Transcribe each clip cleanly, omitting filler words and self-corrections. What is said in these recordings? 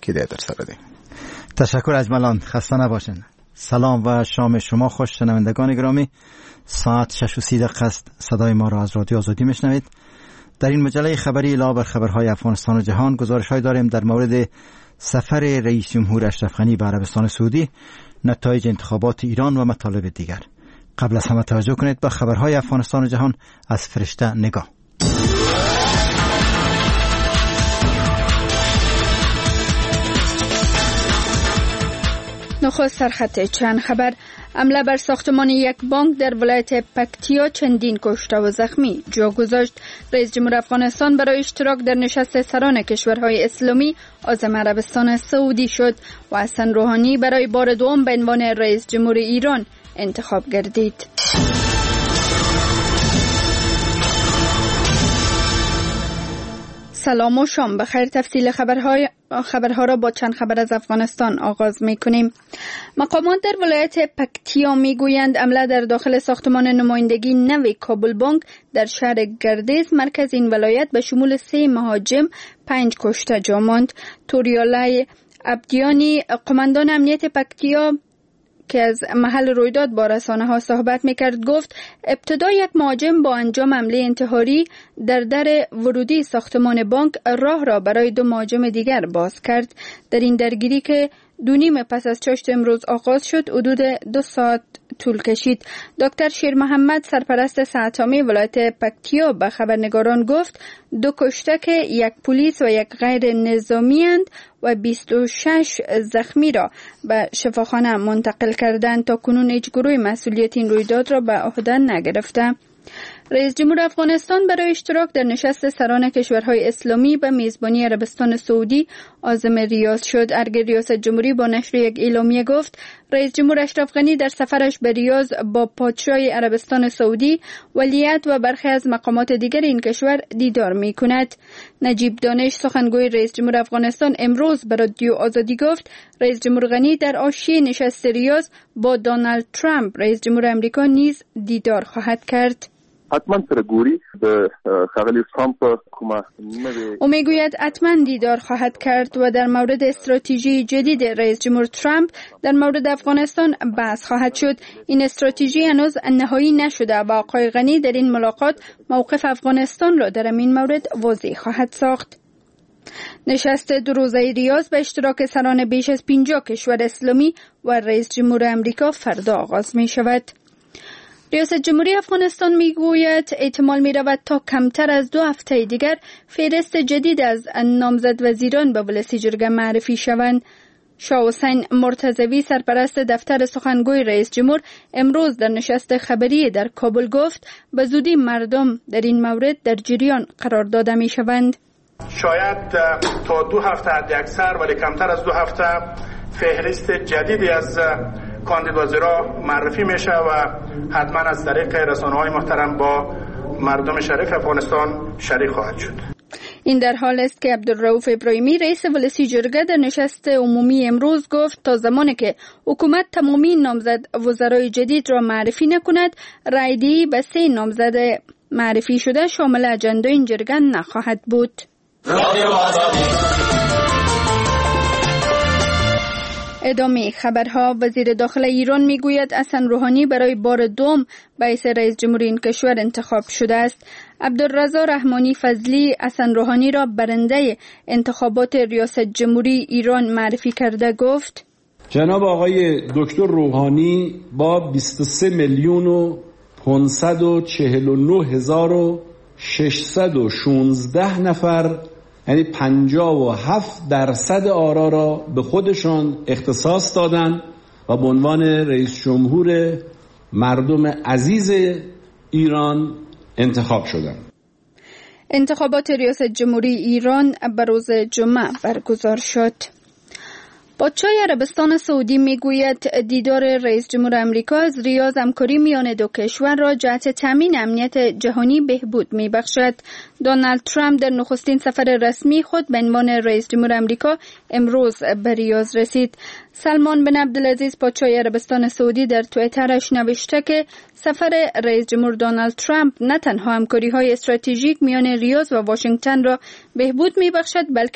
که در سر داریم. تشکر اجملان، خسته نباشین. سلام و شام شما خوش شنوندگان گرامی. ساعت 6:30 است. صدای ما را از رادیو آزادی میشنوید. در این مجله خبری علاوه بر خبرهای افغانستان و جهان گزارش‌های داریم در مورد سفر رئیس جمهور اشرف غنی به عربستان سعودی، نتایج انتخابات ایران و مطالب دیگر. قبل از همه توجه کنید به خبرهای افغانستان و جهان از فرشته نگاه. نخست سرخط چند خبر. حمله بر ساختمان یک بانک در ولایت پکتیا چندین کشته و زخمی جا گذاشت. رئیس جمهور افغانستان برای اشتراک در نشست سران کشورهای اسلامی عازم عربستان سعودی شد و حسن روحانی برای بار دوم به عنوان رئیس جمهور ایران انتخاب گردید. سلام و شام بخیر. تفصیل خبرها را با چند خبر از افغانستان آغاز می‌کنیم. مقامات در ولایت پکتیا میگویند حمله در داخل ساختمان نمایندگی نوی کابل بانک در شهر گردیز مرکز این ولایت به شمول 3 مهاجم 5 کشته جا ماند. توریالای عبدیانی قماندان امنیت پکتیا که از محل رویداد با رسانه‌ها صحبت می‌کرد گفت ابتدا یک مهاجم با انجام حمله انتحاری در ورودی ساختمان بانک راه را برای 2 مهاجم دیگر باز کرد. در این درگیری که 2.5 پس از چاشت امروز آغاز شد حدود 2 ساعت طول کشید. دکتر شیر محمد سرپرست ساعتامی ولایت پکتیا به خبرنگاران گفت 2 کشته که 1 پلیس و 1 غیر نظامی اند و 26 زخمی را به شفاخانه منتقل کردند. تا کنون هیچ گروه مسئولیت این رویداد را به عهده نگرفته. رئیس جمهور افغانستان برای اشتراک در نشست سران کشورهای اسلامی به میزبانی عربستان سعودی عازم ریاض شد. ارگ ریاست جمهوری با نشر یک اعلامیه گفت رئیس جمهور اشرف غنی در سفرش به ریاض با پادشاه عربستان سعودی، ولیعهد و برخی از مقامات دیگر این کشور دیدار می کند. نجیب دانش سخنگوی رئیس جمهور افغانستان امروز به رادیو آزادی گفت رئیس جمهور غنی در حاشیه نشست ریاض با دونالد ترامپ رئیس جمهور امریکا نیز دیدار خواهد کرد. حتما سرگوری به خغلی ترامپ او میگوید حتما دیدار خواهد کرد و در مورد استراتژی جدید رئیس جمهور ترامپ در مورد افغانستان بحث خواهد شد. این استراتژی هنوز نهایی نشده و آقای غنی در این ملاقات موقف افغانستان را در این مورد واضح خواهد ساخت. نشست 2 روزه ریاض به اشتراک سران بیش از 50 کشور اسلامی و رئیس جمهور امریکا فردا آغاز می شود. ریاست جمهوری افغانستان میگوید احتمال می‌رود تا کمتر از 2 هفته دیگر فهرست جدید از نامزد وزیران به ولسی جرگه معرفی شوند. شاه حسین مرتضوی سرپرست دفتر سخنگوی رئیس جمهور امروز در نشست خبری در کابل گفت به زودی مردم در این مورد در جریان قرار داده می‌شوند. شاید تا 2 هفته حد اکثر ولی کمتر از 2 هفته فهرست جدیدی از کاندید وزرا معرفی میشه و حتما از طریق رسانه‌های محترم با مردم شریف افغانستان شریک خواهد شد. این در حال است که عبدالرؤوف ابراهیمی رئیس ولسی جرگه در نشست عمومی امروز گفت تا زمانی که حکومت تمامی نامزد وزرای جدید را معرفی نکند رایدهی به 3 نامزد معرفی شده شامل اجنده این جرگه نخواهد بود. ادامه خبرها. وزیر داخل ایران میگوید حسن روحانی برای بار دوم به حیث رئیس جمهور این کشور انتخاب شده است. عبدالرضا رحمانی فضلی حسن روحانی را برنده انتخابات ریاست جمهوری ایران معرفی کرده گفت جناب آقای دکتر روحانی با 23,549,616 نفر یعنی 57% آرا را به خودشان اختصاص دادند و به عنوان رئیس جمهور مردم عزیز ایران انتخاب شدند. انتخابات ریاست جمهوری ایران به روز جمعه برگزار شد. پادشاه عربستان سعودی میگوید دیدار رئیس جمهور امریکا از ریاض همکاری میان 2 کشور را جهت تامین امنیت جهانی بهبود میبخشد. دونالد ترامپ در نخستین سفر رسمی خود به عنوان رئیس جمهور امریکا امروز به ریاض رسید. سلمان بن عبدالعزیز پادشاه عربستان سعودی در توییترش نوشته که سفر رئیس جمهور دونالد ترامپ نه تنها همکاری‌های استراتژیک میان ریاض و واشنگتن را بهبود میبخشد بلکه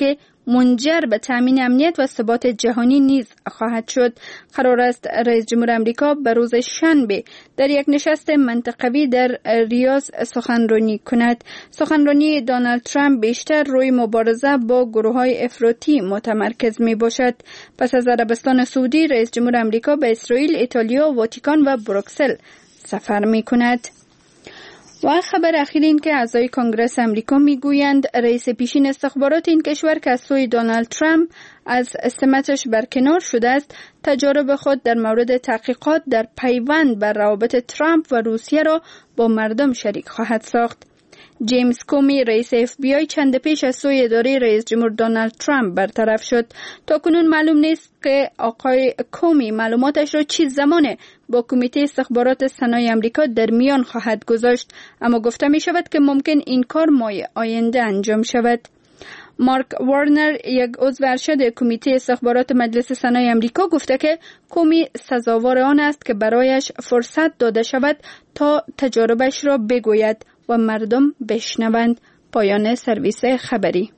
منجر به تامین امنیت و ثبات جهانی نیز خواهد شد. قرار است رئیس جمهور آمریکا به روز شنبه در یک نشست منطقوی در ریاض سخنرانی کند. سخنرانی دونالد ترامپ بیشتر روی مبارزه با گروه‌های افراطی متمرکز می باشد. پس از عربستان سعودی، رئیس جمهور آمریکا به اسرائیل، ایتالیا، واتیکان و بروکسل سفر می کند. و خبر اخیر این که اعضای کنگره امریکا میگویند رئیس پیشین استخبارات این کشور که از سوی دونالد ترامپ از سمتش برکنار شده است، تجارب خود در مورد تحقیقات در پیوند بر روابط ترامپ و روسیه را با مردم شریک خواهد ساخت. جیمز کومی، رئیس FBI، چند پیش از سوی اداره رئیس جمهور دونالد ترامپ برطرف شد. تا کنون معلوم نیست که آقای کومی معلوماتش را چه زمان با کمیته استخبارات سنای آمریکا در میان خواهد گذاشت، اما گفته می شود که ممکن این کار ماه آینده انجام شود. مارک وارنر، یک عضو ارشد کمیته استخبارات مجلس سنای آمریکا، گفته که کومی سزاوار آن است که برایش فرصت داده شود تا تجاربش را بگوید و مردم بشنوند. پایان سرویس خبری.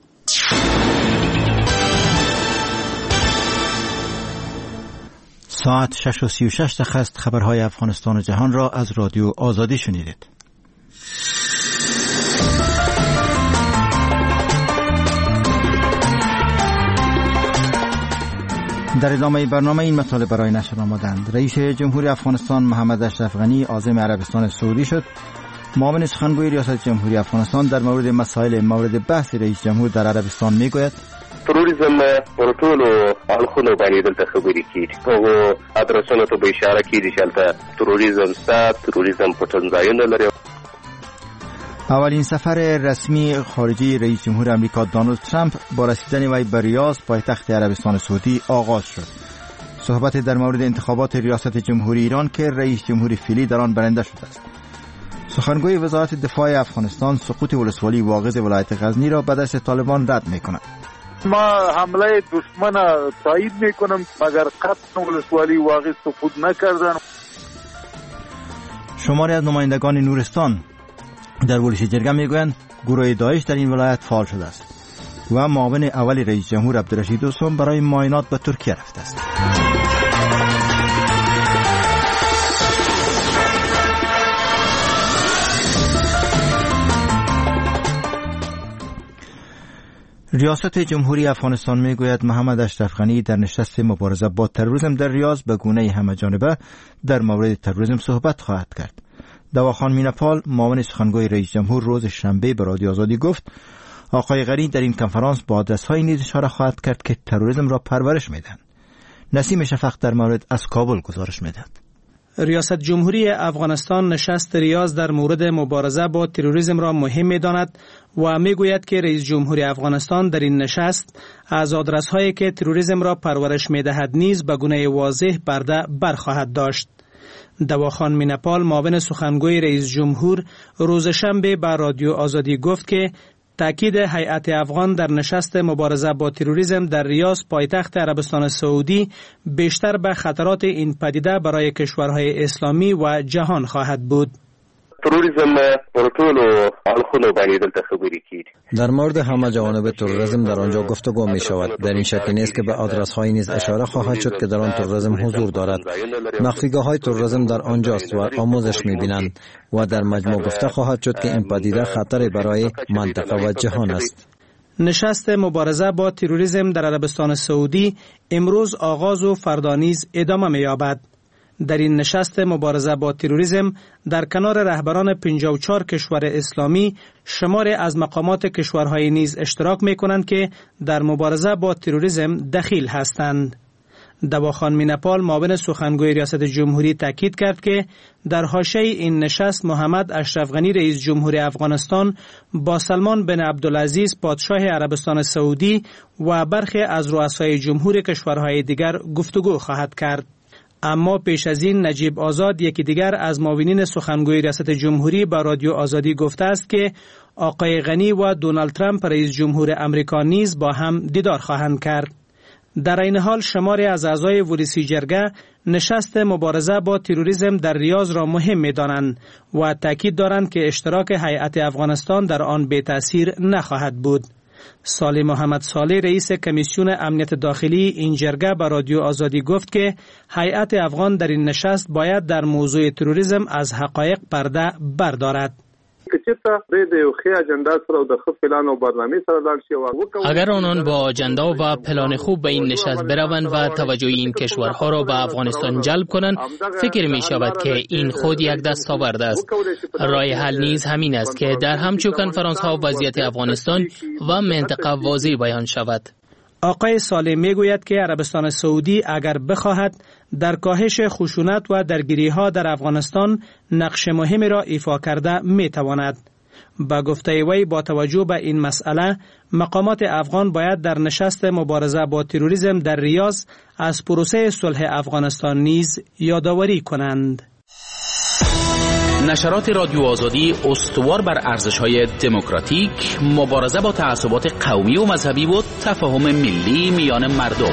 ساعت 6:36 است. خبرهای افغانستان و جهان را از رادیو آزادی شنیدید. در ادامه برنامه این مطالب برای نشر آمدند. رئیس جمهوری افغانستان محمد اشرف غنی عازم عربستان سعودی شد. معاون سخنگوی ریاست جمهوری افغانستان در مورد مسائل مورد بحث رئیس جمهور در عربستان میگوید: تروریزم پر ټولو اړخونو باندې دلته خبرې کیږي. هغه ادرسونو ته به اشاره کیږي چې دلته تروریزم سات تروریزم پټنځایونه لري. اولین سفر رسمی خارجی رئیس جمهور آمریکا دونالد ترامپ با رسیدن وی به ریاض پایتخت عربستان سعودی آغاز شد. صحبت در مورد انتخابات ریاست جمهوری ایران که رئیس جمهور فعلی در آن برنده شده است. سخنگوی وزارت دفاع افغانستان سقوط ولسوالی واغظ ولایت غزنی را به دست طالبان رد می‌کند. ما حمله دشمن تایید میکنم مگر قطع ولسوالی واغظ سقوط نکردن. شماری از نمایندگان نورستان در ورزش جرگه میگویند گروه داعش در این ولایت فعال شده است و معاون اول رئیس جمهور عبدالرشید دوستم برای معاینات به ترکیه رفته است. ریاست جمهوری افغانستان میگوید محمد اشرف غنی در نشست مبارزه با تروریسم در ریاض به گونه همه‌جانبه در مورد تروریسم صحبت خواهد کرد. دواخان مینپال، معاون سخنگوی رئیس جمهور، روز شنبه به رادیو آزادی گفت آقای غنی در این کنفرانس با آدرس‌های نیز اشاره خواهد کرد که تروریسم را پرورش میدهند. نسیم شفق در مورد از کابل گزارش میدهد. ریاست جمهوری افغانستان نشست ریاض در مورد مبارزه با تروریسم را مهم می‌داند و میگوید که رئیس جمهوری افغانستان در این نشست از آدرس‌هایی که تروریسم را پرورش می‌دهد نیز به گونه واضح برده برخواهد داشت. دواخان مینپال، معاون سخنگوی رئیس جمهور، روز شنبه به رادیو آزادی گفت که تاکید هیئت افغان در نشست مبارزه با تروریسم در ریاض پایتخت عربستان سعودی بیشتر به خطرات این پدیده برای کشورهای اسلامی و جهان خواهد بود. تروریزم پر ټولو اړخونو باندې دلته خبرې کیږي. در مورد همه جوانب تروریسم در آنجا گفتگو می شود. در این شک نیست که به آدرس های نیز اشاره خواهد شد که در آن تروریسم حضور دارد. مخفیگاه های تروریسم در آنجاست و آموزش می بینند و در مجموع گفته خواهد شد که این پدیده خطری برای منطقه و جهان است. نشست مبارزه با تروریسم در عربستان سعودی امروز آغاز و فردا نیز ادامه می یابد. در این نشست مبارزه با تروریسم در کنار رهبران 54 کشور اسلامی شماری از مقامات کشورهای نیز اشتراک می کنند که در مبارزه با تروریسم دخیل هستند. دواخان مینپال، معاون سخنگوی ریاست جمهوری، تاکید کرد که در حاشیه این نشست محمد اشرف غنی رئیس جمهوری افغانستان با سلمان بن عبدالعزیز پادشاه عربستان سعودی و برخی از رؤسای جمهور کشورهای دیگر گفتگو خواهد کرد. اما پیش از این نجیب آزاد، یکی دیگر از معاونین سخنگوی ریاست جمهوری، با رادیو آزادی گفته است که آقای غنی و دونالد ترامپ رئیس جمهور امریکا نیز با هم دیدار خواهند کرد. در این حال شماری از اعضای ورسی جرگه نشست مبارزه با تروریسم در ریاض را مهم می‌دانند و تاکید دارند که اشتراک هیئت افغانستان در آن بی تأثیر نخواهد بود. صالح محمد صالح رئیس کمیسیون امنیت داخلی این جرگه به رادیو آزادی گفت که هیئت افغان در این نشست باید در موضوع تروریسم از حقایق پرده بردارد. اگر آنان با اجندا و پلان خوب به این نشست بروند و توجه این کشورها را به افغانستان جلب کنند، فکر می شود که این خود یک دستاورد است. راه حل نیز همین است که در همچون کنفرانس ها وضعیت افغانستان و منطقه واضح بیان شود. آقای صالح می گوید که عربستان سعودی اگر بخواهد در کاهش خشونت و درگیری ها در افغانستان نقش مهمی را ایفا کرده می تواند. با گفته وی با توجه به این مسئله مقامات افغان باید در نشست مبارزه با تروریسم در ریاض از پروسه صلح افغانستان نیز یادآوری کنند. نشرات رادیو آزادی استوار بر ارزش‌های دموکراتیک، مبارزه با تعصبات قومی و مذهبی و تفاهم ملی میان مردم.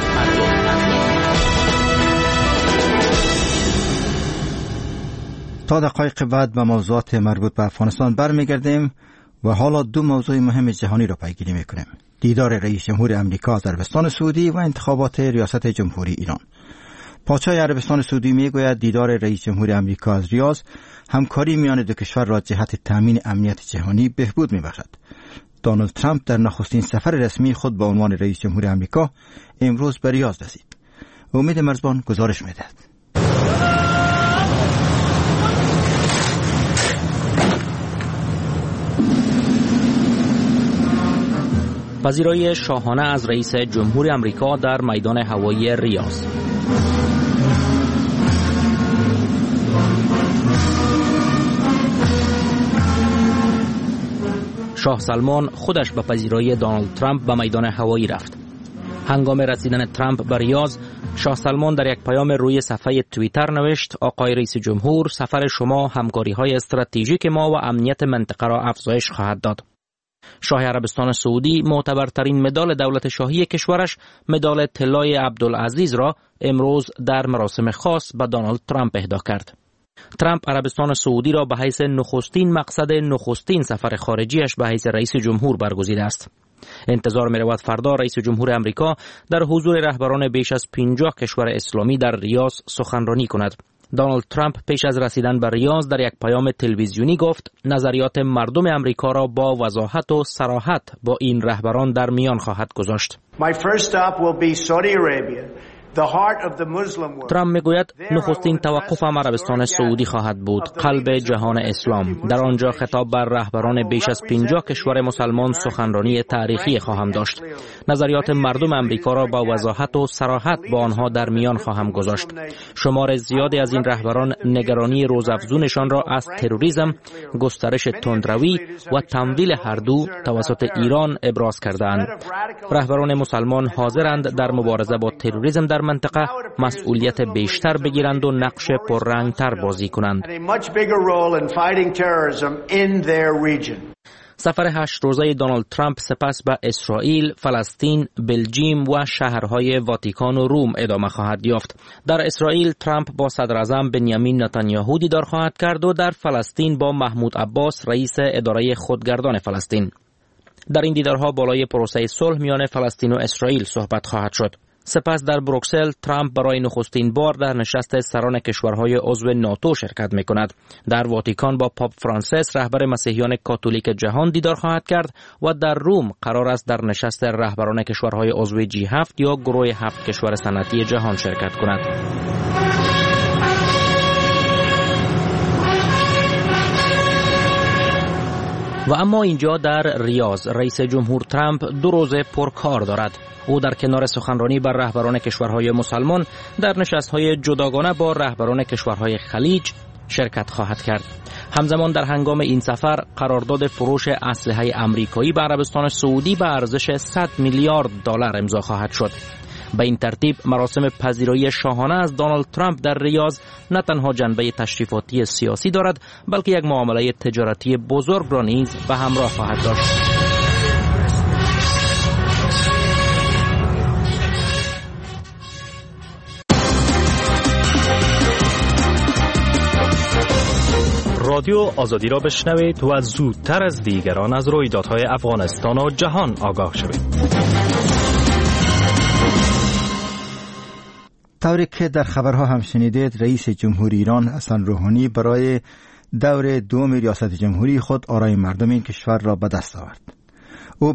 تا دقایق بعد به موضوعات مربوط به افغانستان برمیگردیم و حالا دو موضوع مهم جهانی را پیگیری میکنیم: دیدار رئیس جمهور امریکا در عربستان سعودی و انتخابات ریاست جمهوری ایران. پادشاه عربستان سعودی میگوید دیدار رئیس جمهور امریکا از ریاض همکاری میان دو کشور را جهت تامین امنیت جهانی بهبود میبخشد. دونالد ترامپ در نخستین سفر رسمی خود به عنوان رئیس جمهور امریکا امروز به ریاض رسید. امید مرزبان گزارش میدهد. پذیرایی شاهانه از رئیس جمهور امریکا در میدان هوایی ریاض. شاه سلمان خودش به پذیرایی دونالد ترامپ به میدان هوایی رفت. هنگام رسیدن ترامپ به ریاض، شاه سلمان در یک پیام روی صفحه توییتر نوشت: آقای رئیس جمهور، سفر شما همکاری‌های استراتژیک ما و امنیت منطقه را افزایش خواهد داد. شاه عربستان سعودی معتبرترین مدال دولت شاهی کشورش، مدال طلای عبدالعزیز را امروز در مراسم خاص به دونالد ترامپ اهدا کرد. ترامپ عربستان سعودی را به حیث نخستین مقصد نخستین سفر خارجیش به حیث رئیس جمهور برگزیده است. انتظار می رود فردا رئیس جمهور امریکا در حضور رهبران بیش از 50 کشور اسلامی در ریاض سخنرانی کند. دونالد ترامپ پیش از رسیدن به ریاض در یک پیام تلویزیونی گفت نظریات مردم امریکا را با وضاحت و صراحت با این رهبران در میان خواهد گذاشت. ترامپ میگوید نخستین توقفم عربستان سعودی خواهد بود، قلب جهان اسلام. در آنجا خطاب بر رهبران بیش از 50 کشور مسلمان سخنرانی تاریخی خواهم داشت. نظریات مردم امریکا را با وضاحت و صراحت با آنها در میان خواهم گذاشت. شمار زیادی از این رهبران نگرانی روزافزونشان را از تروریسم، گسترش تندروی و تمویل هر دو توسط ایران ابراز کردند. رهبران مسلمان حاضرند در مبارزه با تروریسم در منطقه مسئولیت بیشتر بگیرند و نقش پررنگتر بازی کنند. سفر 8 روزه دونالد ترامپ سپس به اسرائیل، فلسطین، بلژیم و شهرهای واتیکان و روم ادامه خواهد یافت. در اسرائیل ترامپ با صدراعظم بنیامین نتانیاهو دیدار خواهد کرد و در فلسطین با محمود عباس رئیس اداره خودگردان فلسطین. در این دیدارها بالای پروسه صلح میان فلسطین و اسرائیل صحبت خواهد شد. سپس در بروکسل ترامپ برای نخستین بار در نشست سران کشورهای عضو ناتو شرکت می‌کند. در واتیکان با پاپ فرانسیس رهبر مسیحیان کاتولیک جهان دیدار خواهد کرد و در روم قرار است در نشست رهبران کشورهای عضو G7 یا گروه 7 کشور صنعتی جهان شرکت کند. و اما اینجا در ریاض رئیس جمهور ترامپ 2 روز پرکار دارد. او در کنار سخنرانی بر رهبران کشورهای مسلمان در نشست‌های جداگانه با رهبران کشورهای خلیج شرکت خواهد کرد. همزمان در هنگام این سفر قرارداد فروش اسلحه آمریکایی به عربستان سعودی به ارزش 100 میلیارد دلار امضا خواهد شد. به این ترتیب مراسم پذیرایی شاهانه از دونالد ترامپ در ریاض نه تنها جنبه تشریفاتی سیاسی دارد، بلکه یک معامله تجارتی بزرگ را نیز به همراه خواهد داشت. رادیو آزادی را بشنوید و زودتر از دیگران از رویدادهای افغانستان و جهان آگاه شوید. طوری که در خبرها هم شنیدید، رئیس جمهوری ایران حسن روحانی برای دور دوم ریاست جمهوری خود آرای مردم این کشور را به دست آورد. او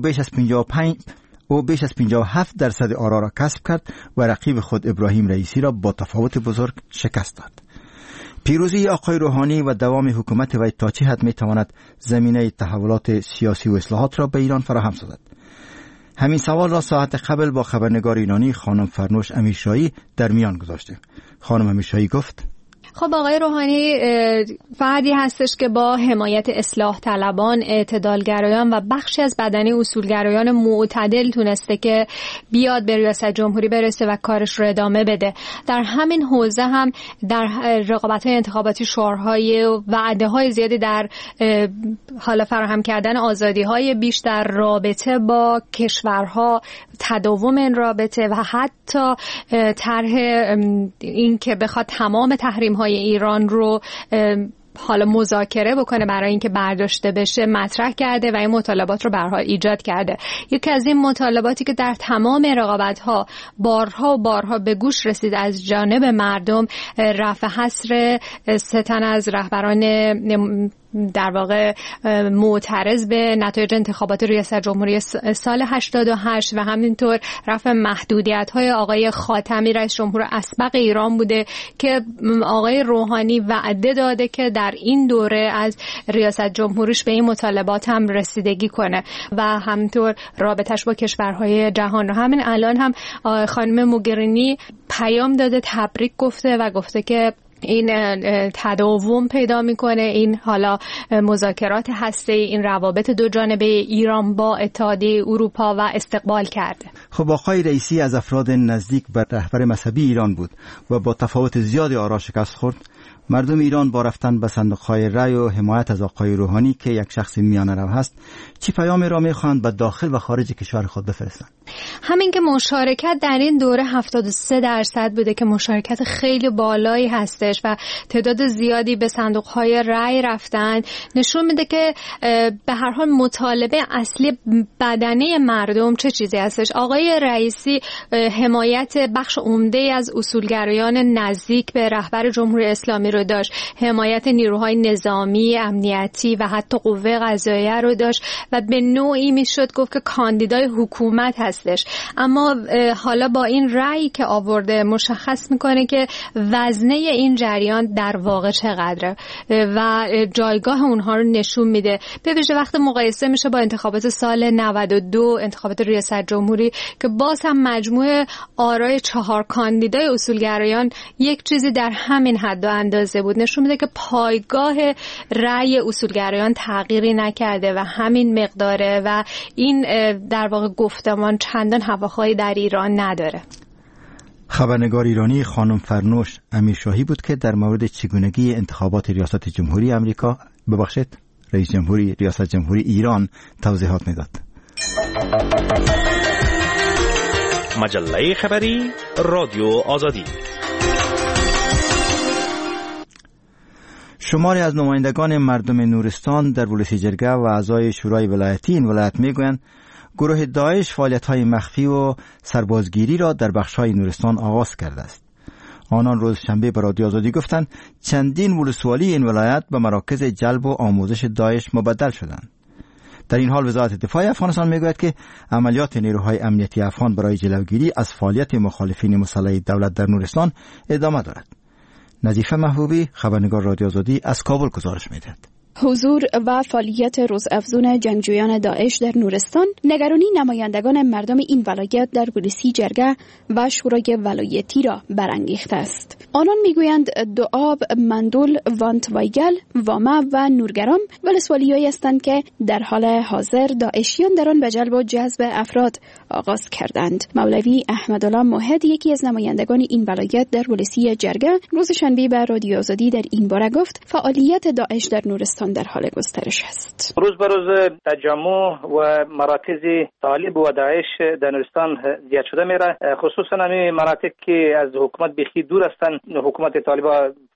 بیش از 57% آرا را کسب کرد و رقیب خود ابراهیم رئیسی را با تفاوت بزرگ شکست داد. پیروزی آقای روحانی و دوام حکومت وی تا چه حد میتواند زمینه تحولات سیاسی و اصلاحات را به ایران فراهم سازد؟ همین سوال را ساعت قبل با خبرنگار ایرانی خانم فرنوش امیرشاهی در میان گذاشتیم. خانم امیرشاهی گفت: خب آقای روحانی فردی هستش که با حمایت اصلاح طلبان، اعتدالگرایان و بخشی از بدنه اصولگرایان معتدل تونسته که بیاد به ریاست جمهوری برسه و کارش رو ادامه بده. در همین حوزه هم در رقابت‌های انتخاباتی شعارهای و وعده‌های زیادی در حالا فراهم کردن آزادی‌های بیشتر، رابطه با کشورها، تداوم این رابطه و حتی طرح این که بخواد تمام تحریم‌های ایران رو حالا مذاکره بکنه برای اینکه برداشته بشه مطرح کرده و این مطالبات رو به هر حال ایجاد کرده. یکی از این مطالباتی که در تمام رقابت‌ها بارها و بارها به گوش رسید از جانب مردم، رفع حصر 3 تن از رهبران در واقع معترض به نتایج انتخابات ریاست جمهوری سال 88 و همینطور رفع محدودیت‌های آقای خاتمی رئیس جمهور اسبق ایران بوده که آقای روحانی وعده داده که در این دوره از ریاست جمهوریش به این مطالبات هم رسیدگی کنه و همینطور رابطش با کشورهای جهان رو. همین الان هم خانم موگرینی پیام داده، تبریک گفته و گفته که این تداوم پیدا میکنه، این حالا مذاکرات هسته‌ای، این روابط دو جانبه ایران با اتحادیه اروپا و استقبال کرده. خب آقای رئیسی از افراد نزدیک به رهبر مذهبی ایران بود و با تفاوت زیادی آرا شکست خورد. مردم ایران با رفتن به صندوق‌های رای و حمایت از آقای روحانی که یک شخص میانه‌رو هست، چی پیامی را می‌خواهند به داخل و خارج کشور خود بفرستند؟ همین که مشارکت در این دوره 73% بوده که مشارکت خیلی بالایی هستش و تعداد زیادی به صندوق‌های رای رفتن، نشون میده که به هر حال مطالبه اصلی بدنه مردم چه چیزی هستش. آقای رئیسی حمایت بخش عمده از اصولگرایان نزدیک به رهبر جمهوری اسلامی رو داشت، حمایت نیروهای نظامی، امنیتی و حتی قوه قضاییه رو داشت و به نوعی میشد گفت که کاندیدای حکومت هستش. اما حالا با این رأی که آورده مشخص میکنه که وزنه این جریان در واقع چقدره و جایگاه اونها رو نشون میده، به ویژه وقتی مقایسه میشه با انتخابات سال 92 انتخابات ریاست جمهوری که باز هم مجموع آرای 4 کاندیدای اصولگرایان یک چیزی در همین حد و اندازه بود. نشون میده که پایگاه رأی اصولگرایان تغییری نکرده و همین مقداره و این در واقع گفتمان چندان هواخواهی در ایران نداره. خبرنگار ایرانی خانم فرنوش امیرشاهی بود که در مورد چگونگی انتخابات ریاست جمهوری آمریکا رئیس جمهوری ریاست جمهوری ایران توضیحات میداد. مجله خبری رادیو آزادی. شماری از نمایندگان مردم نورستان در ولسی جرگه و اعضای شورای ولایتی این ولایت میگویند گروه داعش فعالیت‌های مخفی و سربازگیری را در بخش‌های نورستان آغاز کرده است. آنان روز شنبه به رادیو آزادی گفتند چندین ولسوالی این ولایت به مراکز جلب و آموزش داعش مبدل شدند. در این حال وزارت دفاع افغانستان میگوید که عملیات نیروهای امنیتی افغان برای جلوگیری از فعالیت مخالفین مسلح دولت در نورستان ادامه دارد. نظیفه محبوبی خبرنگار رادیو آزادی از کابل گزارش می‌دهد. حضور و فعالیت روزافزون جنگجویان داعش در نورستان نگرانی نمایندگان مردم این ولایت در ولسی جرگه و شورای ولایتی را برانگیخته است. آنان میگویند دوآب، مندول، وانتوایگل، وامه و نورگرام ولسوالی‌هایی هستند که در حال حاضر داعشیان در آن به جلب و جذب افراد آغاز کردند. مولوی احمدالله موحد یکی از نمایندگان این ولایت در ولسی جرگه روز شنبه به رادیو آزادی در این باره گفت فعالیت داعش در نورستان در حال گسترش است. روز به روز تجمع و مراکز طالب و داعش در نورستان زیاد شده میره، خصوصا همین مناطق که از حکومت بخی دور هستند. حکومت طالبان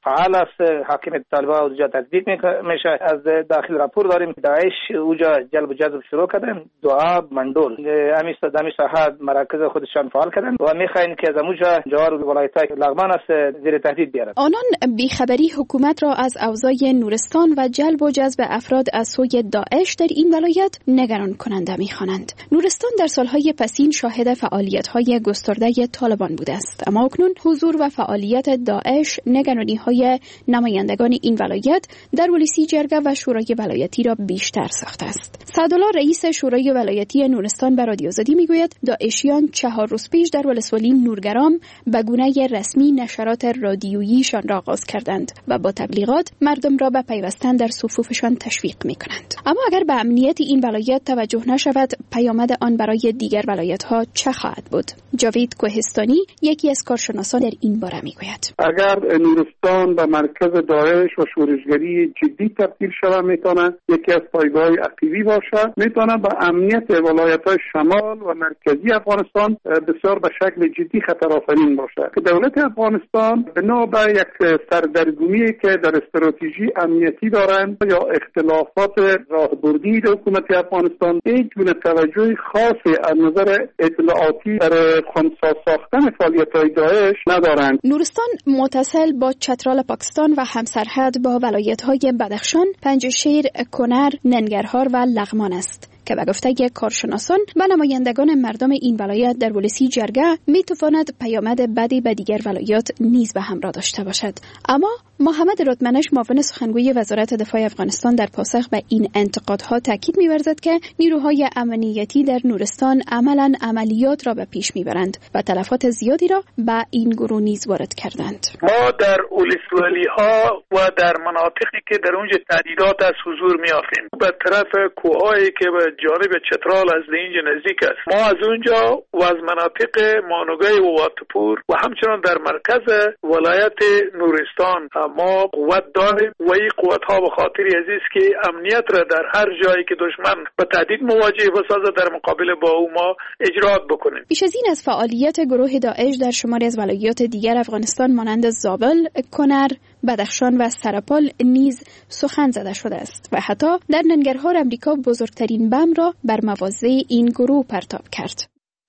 فعال است. حاکمیت طالبان اونجا تطبیق میشه. از داخل راپور داریم داعش اونجا جلب و جذب شروع کردن. دعا مندول دمی ساحه مراکز خودشان فعال کردن و میخواین که از اونجا جوار ولایت‌های لغمان است زیر تهدید بیارن. آنان بیخبری حکومت را از اوضاع نورستان و جلب و جذب افراد از سوی داعش در این ولایت نگران کننده می‌خوانند. نورستان در سالهای پسین شاهد فعالیت‌های گسترده طالبان بوده است، اما اکنون حضور و فعالیت داعش نگرانی‌های نمایندگان این ولایت در ولسی جرگه و شورای ولایتی را بیشتر ساخته است. سعدالله رئیس شورای ولایتی نورستان به رادیو آزادی میگوید داعشیان 4 روز پیش در ولسوالی نورگرام به گونه رسمی نشرات رادیوییشان را آغاز کردند و با تبلیغات مردم را به پیوستن در صفوفشان تشویق می‌کنند. اما اگر به امنیت این ولایت توجه نشود، پیامد آن برای دیگر ولایت‌ها چه خواهد بود؟ جاوید کوهستانی یکی از کارشناسان در این باره میگوید اگر نورستان به مرکز داعش و شورشگری جدی تبدیل شود، میتونه یکی از پایگاه عقیدی باشه، میتونه به امنیت ولایت‌های شمال و مرکزی افغانستان بسیار به شکل جدی خطرآفرین باشه که دولت افغانستان بنا به یک سردرگمی که در استراتژی امنیتی دارند یا اختلافات راهبردی حکومت افغانستان هیچ گونه توجه خاصی از نظر اطلاعاتی در خنثی ساختن فعالیت‌های داعش ندارند. نورستان متصل با چترال پاکستان و همسرحد با ولایت‌های بدخشان، پنجشیر، کنر، ننگرهار و لغمان است که به گفته کارشناسان و نمایندگان مردم این ولایت در ولسی جرگه میتواند پیامد بدی به دیگر ولایات نیز به همراه داشته باشد. اما محمد رتمنش معاون سخنگوی وزارت دفاع افغانستان در پاسخ به این انتقادها تاکید می‌ورزد که نیروهای امنیتی در نورستان عملاً عملیات را به پیش میبرند و تلفات زیادی را به این گروه نیز وارد کردند. ما در ولسوالی‌ها و در مناطقی که در اونجا تهدیدات از حضور می‌یابیم به طرف کوه‌هایی که به جانب چترال از اینجا نزدیک است، ما از اونجا و از مناطق مانوگای و واتپور و همچنان در مرکز ولایت نورستان ما قوت داریم و این قوت ها به خاطر عزیز که امنیت را در هر جایی که دشمن به تهدید مواجه بسازه در مقابل با او ما اجرات بکنیم. بیش از این از فعالیت گروه داعش در شماری از ولایات دیگر افغانستان مانند زابل، کنر، بدخشان و سرپال نیز سخن زده شده است و حتی در ننگرهار امریکا بزرگترین بم را بر مواضع این گروه پرتاب کرد.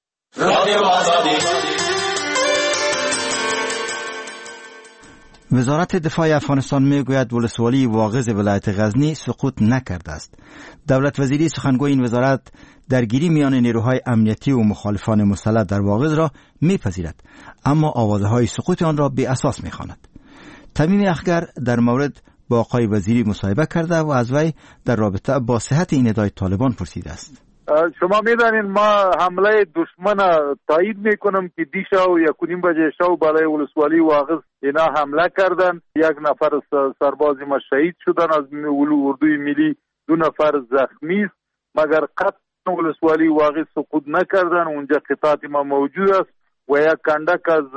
وزارت دفاع افغانستان میگوید ولسوالی واغظ ولایت غزنی سقوط نکرده است. دولت وزیری سخنگوی این وزارت درگیری میان نیروهای امنیتی و مخالفان مسلح در واغظ را میپذیرد، اما آوازهای سقوط آن را بی اساس میخواند. تمیم اخگر در مورد با آقای وزیری مصاحبه کرده و از وی در رابطه با صحت این ادعای طالبان پرسیده است. شما میدانید ما حمله دشمن تایید میکنم که دیشب و 1:30 بجه شب بالای ولسوالی واغظ اینا حمله کردن. 1 نفر سرباز ما شهید شدن از اردوی ملی، 2 نفر زخمی است، مگر قطعا ولسوالی واغظ سقوط نکردن. اونجا قطعات ما موجود است و یک کندک از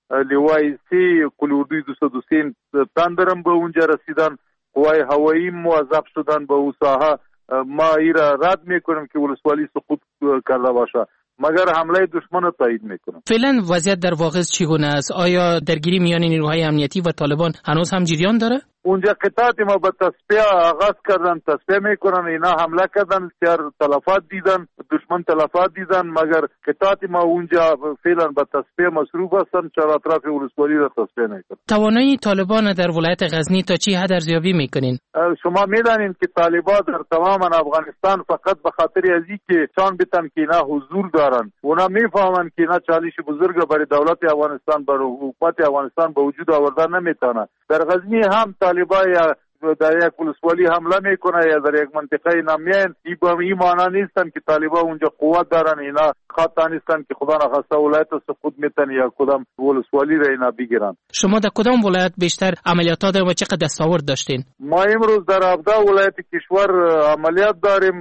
لوای سی اردوی 203 تندرم به اونجا رسیدن. قوای هوایی موظف شدن به اون ساحه. ما ایرا رد میکنم که ولسوالی سقوط کرده باشه، مگر حمله دشمن را تایید میکنم. فعلا وضعیت در واغظ چگونه است؟ آیا درگیری میان نیروهای امنیتی و طالبان هنوز هم جریان داره؟ اونجا قطعات ما به تصفیه آغاز کردن، تصفیه میکنن. اینا حمله کردن، تلفات دیدن، دشمن تلفات دیدن، مگر قطعات ما اونجا فعلا به تصفیه مصروف هستن، چرا اطراف ولسوالی را تصفیه نکنن. توانایی طالبان در ولایت غزنی تا چی حد ارزیابی میکنین؟ شما میدانید که طالبان در تمام افغانستان فقط به خاطر ازی که چان بیتن که اینا حضور دارن، اونا میفهمن که اینا چالش بزرگ برای دولت افغانستان، برای حکومت افغانستان به وجود آوردن نمیتونه. در غزنی هم طالبان یا در یک ولسوالی حمله میکنه یا در یک منطقه نمیان، این معنی نیستن که طالبان اونجا قوت دارن. اینا خاطر نیستن که خدا نخواسته ولایت سقوط میتن یا کدام ولسوالی را اینا بگیرن. شما در کدام ولایت بیشتر عملیات دارین و چقدر دستاورد داشتین؟ ما امروز در 17 ولایت کشور عملیات داریم.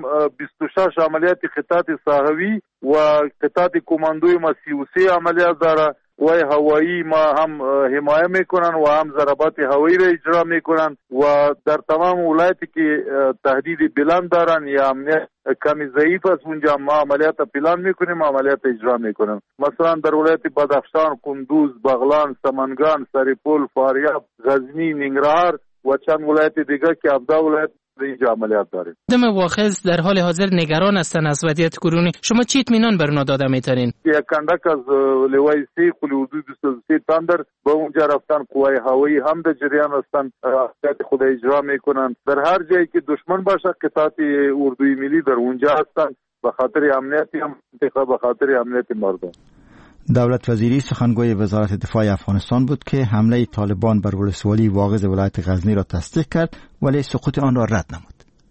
26 عملیات قطعات ساحوی و قطعات کماندوی ما 33 عملیات داره. قوای هوایی ما هم حمایه میکنن و هم ضربات هوایی را اجرا میکنن و در تمام ولایتی که تهدید بلند دارن یا امنیت کمی ضعیف است اونجا ما عملیات پلان میکنیم، عملیات اجرا میکنیم. مثلا در ولایت بدخشان، کندوز، بغلان، سمنگان، سریپول، فاریاب، غزنی، ننگرهار و چند ولایت دیگر که 17 ولایت اینجا عملیات داریم. مردم واخز در حال حاضر نگران هستند از وضعیت کنونی. شما چی اطمینان بر اونا داده میتونین؟ یک کندک از لوای سی قلی حدود 23 تندر به اونجا رفتن، قوای هوایی هم در جریان هستند، عملیات خود اجرا میکنن. در هر جایی که دشمن باشه قطعات اردوی ملی در اونجا هستند به خاطر امنیتی هم به خاطر امنیت مردم. دولت وزیری سخنگوی وزارت دفاع افغانستان بود که حمله طالبان بر ولسوالی واغظ ولایت غزنی را تصدیق کرد ولی سقوط آن را رد نمود.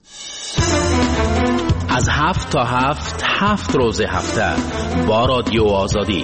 از 7 تا 7 روز هفته با رادیو آزادی.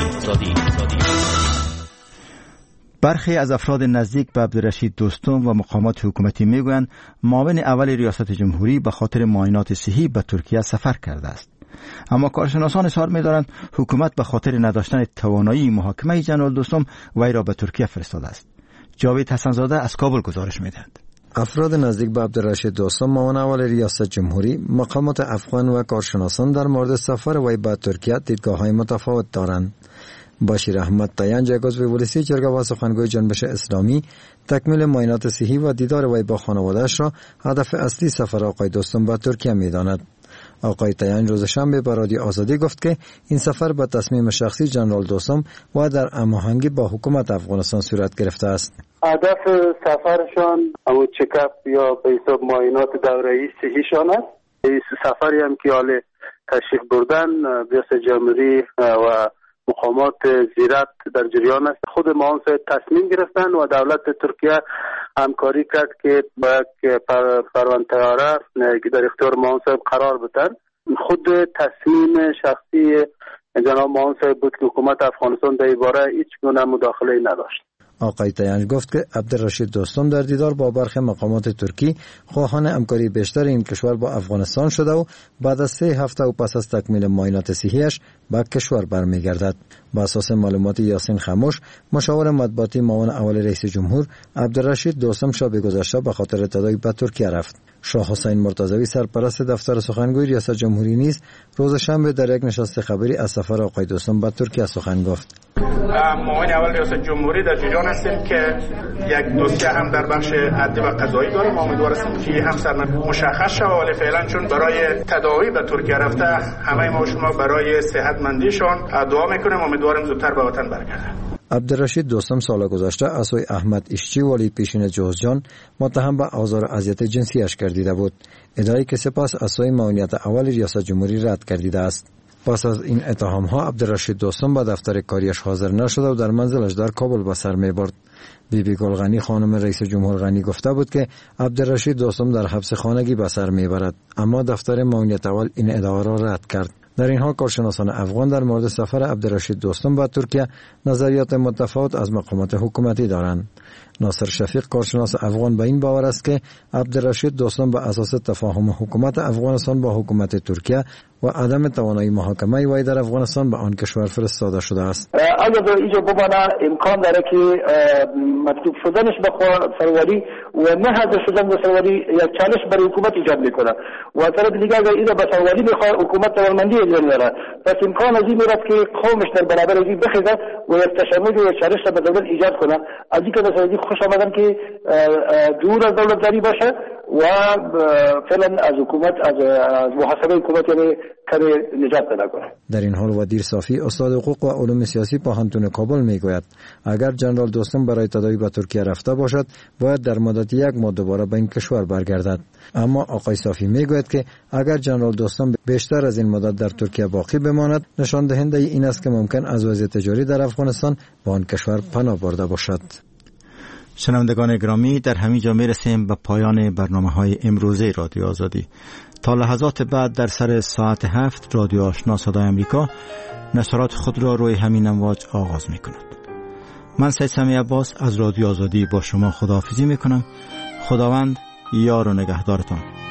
برخی از افراد نزدیک به عبدالرشید دوستم و مقامات حکومتی میگویند معاون اول ریاست جمهوری به خاطر معاینات صحی به ترکیه سفر کرده است. اما کارشناسان اظهار می‌دارند حکومت به خاطر نداشتن توانایی محاکمه جنرال دوستم وی را به ترکیه فرستاده است. جاوید حسنزاده از کابل گزارش می‌دهد. افراد نزدیک به عبدالرشید دوستم معاون اول ریاست جمهوری، مقامات افغان و کارشناسان در مورد سفر وی به ترکیه دیدگاه‌های متفاوت دارند. بشیر احمد تیانج عضو ولسی جرگه و سخنگوی جنبش اسلامی تکمیل معاینات صحی و دیدار وی با خانواده‌اش را هدف اصلی سفر آقای دوستم به ترکیه می‌داند. آقای تیانج روز شنبه به رادیو آزادی گفت که این سفر به تصمیم شخصی جنرال دوستم و در هماهنگی با حکومت افغانستان صورت گرفته است. هدف سفرشان همون چکاپ یا به حساب معاینات دوره‌ای صحیشان است. این سفری هم که حال تشریف بردن ریاست جمهوری و مقامات زیرت در جریان است. خود معاون صاحب تصمیم گرفتن و دولت ترکیه همکاری کرد که با پرونده طیاره که در اختیار معاون صاحب قرار بدن. خود تصمیم شخصی جناب معاون صاحب بود که حکومت افغانستان در این باره هیچ گونه مداخله نداشت. آقای تیانج گفت که عبدالرشید دوستم در دیدار با برخی مقامات ترکی خواهان همکاری بیشتر این کشور با افغانستان شده و بعد از 3 هفته و پس از تکمیل معاینات صحیش به کشور برمیگردد. با اساس معلومات یاسین خاموش، مشاور مطبوعاتی معاون اول رئیس جمهور، عبدالرشید دوستم شب گذشته به خاطر تداوی به ترکیه رفت. شاه حسین مرتضوی سرپرست دفتر سخنگوی ریاست جمهوری نیز روز شنبه در یک نشست خبری از سفر آقای دوستم به ترکیه سخن گفت. معاون اول ریاست جمهوری در جریان هستیم که یک دوسیه هم در بخش عدلی و قضایی داریم. امیدوار هستیم که هم سرنخ مشخص شود، ولی فعلا چون برای تداوی به ترکیه رفته همه ما شما برای صحتمندیشان دعا میکنیم. امیدوارم زودتر به وطن برگردن. عبدالرشید دوستم سال گذشته از سوی احمد ایشچی ولی پیشین جوزجان متهم به آزار و اذیت جنسیش گردیده بود، ادعایی که سپس از سوی معاونیت اول ریاست جمهوری رد گردیده است. پس از این اتهام‌ها عبدالرشید دوستم به دفتر کاریش حاضر نشد و در منزلش در کابل به سر می‌برد. بیبی گلغنی خانم رئیس جمهور غنی گفته بود که عبدالرشید دوستم در حبس خانگی به سر می‌برد، اما دفتر معاونیت اول این ادعا را رد کرد. در این حال کارشناسان افغان در مورد سفر عبدالرشید دوستم به ترکیه نظریات متفاوت از مقامات حکومتی دارند. ناصر شفیق کارشناس افغان به این باور است که عبدالرشید دوستم به اساس تفاهم حکومت افغانستان با حکومت ترکیه و عدم توانایی محاکمه وی در افغانستان به آن کشور فرستاده شده است. اگر اینجا بمانه امکان داره که مطلوب شدنش به سروری و نه حاضر شدن به سروری یک چالش برای حکومت ایجاد میکنه و طرف دیگه اگر اینجا به سروری بخواد حکومت توانمندی ایجاد میاره، پس امکان از این میاد که قومش در برابر از این بخیزه و یک تشنج و یک چالش به دولت ایجاد کنه. از این که مثلا خوش آمدن که دور از دولت داری باشه و فعلا از حکومت از محاسبه حکومت یعنی کمی نجات پیدا کنه. در این حال ودیر صافی استاد حقوق و علوم سیاسی پوهنتون کابل میگوید اگر جنرال دوستم برای تداوی به ترکیه رفته باشد باید در مدت 1 ماه دوباره به این کشور برگردد. اما آقای صافی میگوید که اگر جنرال دوستم بیشتر از این مدت در ترکیه باقی بماند نشان دهنده این است که ممکن از وضعیت جاری در افغانستان به آن کشور پناه برده باشد. شنوندگان گرامی، در همین جا میرسیم به پایان برنامه‌های امروزه رادیو آزادی. تا لحظات بعد در سر ساعت 7 رادیو آشنا صدای امریکا نشرات خود را روی همین امواج آغاز می‌کند. من سید سمی عباس از رادیو آزادی با شما خداحافظی می‌کنم. خداوند یار و نگهدارتان.